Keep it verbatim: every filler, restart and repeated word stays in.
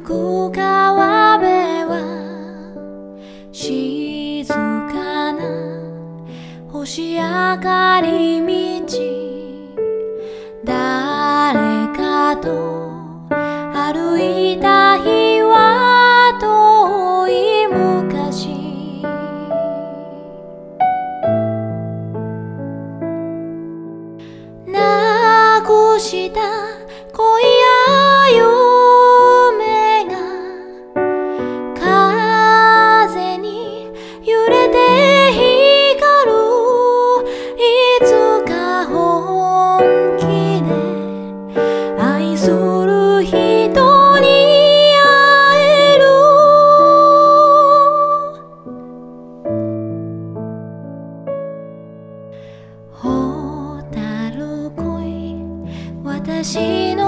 く川辺は静かな星明かり道、誰かと歩いた日は遠い昔、なくした恋や夢が風に揺れて光る、いつか本気で愛する人に会える。蛍恋、私の